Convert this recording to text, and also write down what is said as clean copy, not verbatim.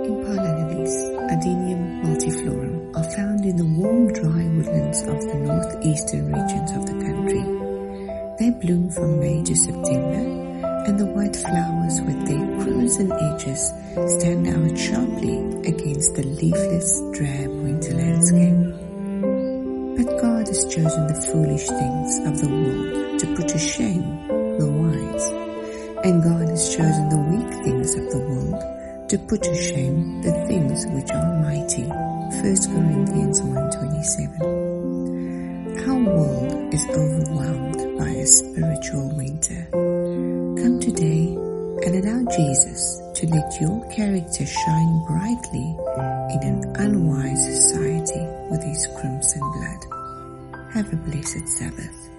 Impala Adenium multiflorum are found in the warm, dry woodlands of the northeastern regions of the country. They bloom from May to September, and the white flowers with their crimson edges stand out sharply against the leafless, drab winter landscape. But God has chosen the foolish things of the world to put to shame the wise, and God has chosen the weak things of the world to put to shame the things which are mighty. 1 Corinthians 1:27. Our world is overwhelmed by a spiritual winter. Come today and allow Jesus to let your character shine brightly in an unwise society with his crimson blood. Have a blessed Sabbath.